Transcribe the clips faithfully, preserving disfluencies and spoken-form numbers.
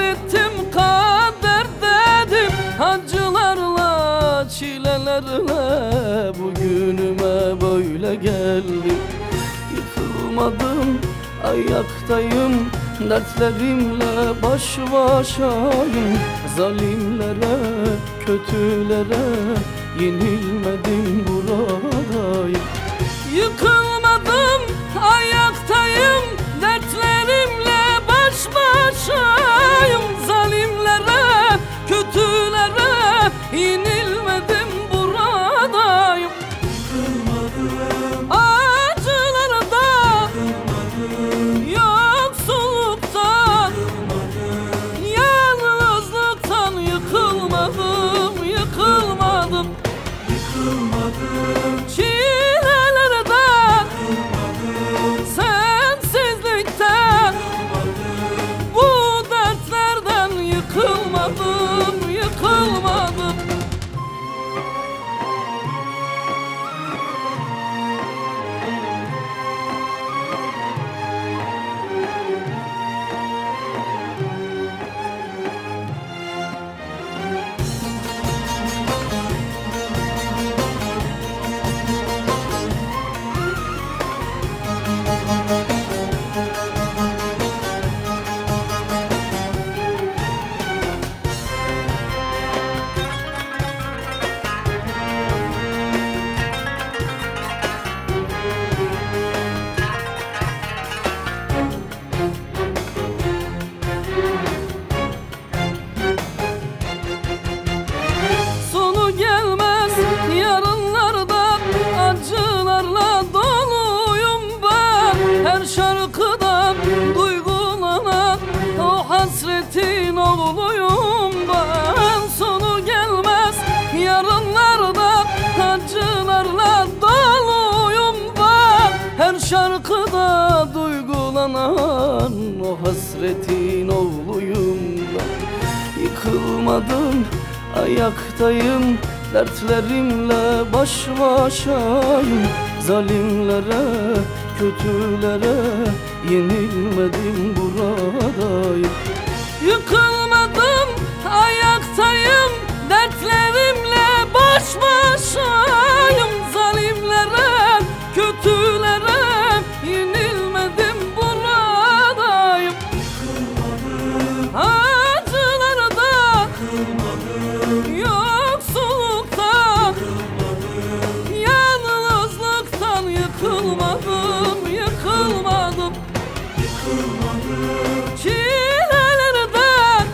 bittim kader dedim. Acılarla, çilelerle bugünüme böyle geldim. Yıkılmadım, ayaktayım, dertlerimle baş başayım. Zalimlere, kötülere yenilmedim, buradayım. Yıkılmadım, ayaktayım, dertlerimle baş başayım. Zalimlere, kötülere yenilmedim, buradayım. Yıkılmadım, acılarda, yıkılmadım, yoksulluktan, yıkılmadım, yalnızlıktan yıkılmadım, yıkılmadım. yıkılmadım, Çilelerden, yıkılmadım, sensizlikten, yıkılmadım, bu dertlerden yıkılmadım, yıkılmadım. Sonu gelmez yarınlarda, acılarla doluyum ben. Her şarkıda duygulanan o hasretin oğluyum ben. Sonu gelmez yarınlarda, acılarla doluyum ben. Her şarkıda duygulanan o hasretin oğluyum ben. Yıkılmadım, ayaktayım, dertlerimle baş başayım. Zalimlere, kötülere yenilmedim, buradayım. Yıkılmadım, ayaktayım, dertlerimle baş başayım. Zalimlere, kötülere yenilmedim, buradayım. Acılarda, yoksulluktan, yalnızlıktan yıkılmadım, yıkılmadım. Çilelerden,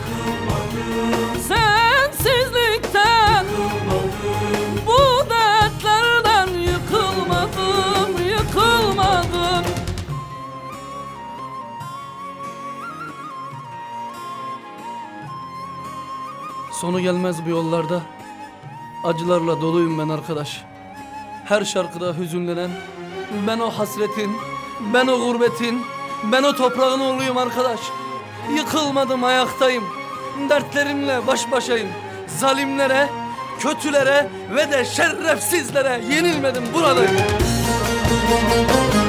sensizlikten, bu dertlerden yıkılmadım, yıkılmadım. Sonu gelmez bu yollarda, acılarla doluyum ben arkadaş. Her şarkıda hüzünlenen, ben o hasretin, ben o gurbetin, ben o toprağın oğluyum arkadaş. Yıkılmadım, ayaktayım, dertlerimle baş başayım. Zalimlere, kötülere ve de şerefsizlere yenilmedim, buradayım.